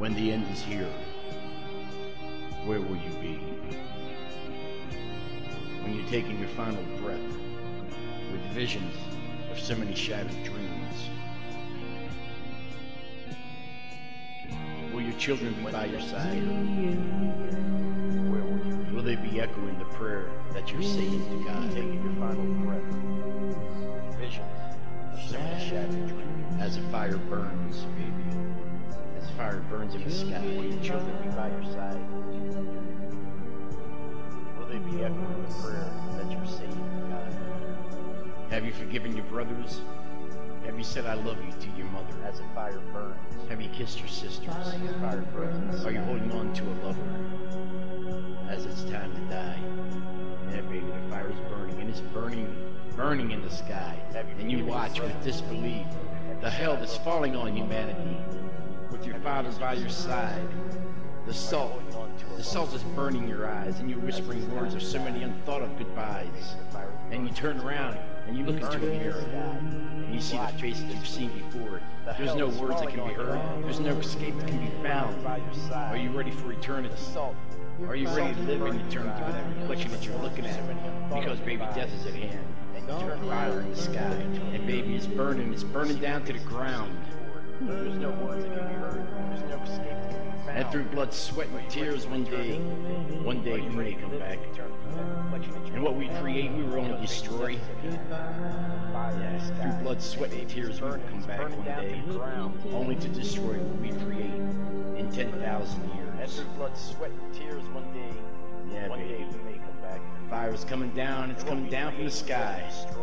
When the end is here, where will you be? When you're taking your final breath, with visions of so many shattered dreams, will your children be by your side? Where will you be? Will they be echoing the prayer that you're saying to God? Taking your final breath, visions of so many shattered dreams, as a fire burns, baby. Fire burns in the sky. Will your children be by your side? Will they be echoing the prayer that you're saying to God? Have you forgiven your brothers? Have you said I love you to your mother as a fire burns? Have you kissed your sisters as a fire burns? Are you holding on to a lover as it's time to die? Yeah, baby, the fire is burning, and it's burning in the sky. And you watch with disbelief the hell that's falling on humanity. With your father by your side, the salt is burning your eyes, and you're whispering words of so many unthought of goodbyes. And you turn around and you look into a mirror, and you see the face that you've seen before. There's no words that can be heard. There's no escape that can be found. Are you ready for eternity? Are you ready to live in eternity with that reflection that you're looking at? Because baby, death is at hand. And you turn fire in the sky, and baby, it's burning down to the ground. There's no words that can be heard. There's no escape that can be found. And through blood, sweat, and tears, one day we may come back. And what we create, we will only destroy. Yes, through blood, sweat, and tears, we will come back one day, only to destroy what we create in 10,000 years. And through blood, sweat, and tears, one day we may come back. The fire is coming down. It's coming down from the sky.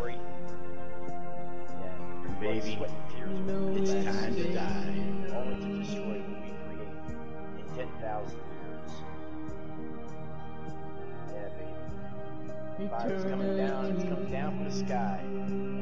And baby, it's time to die, only to destroy what we create in 10,000 years. Yeah, baby. Fire's coming down, it's coming down from the sky.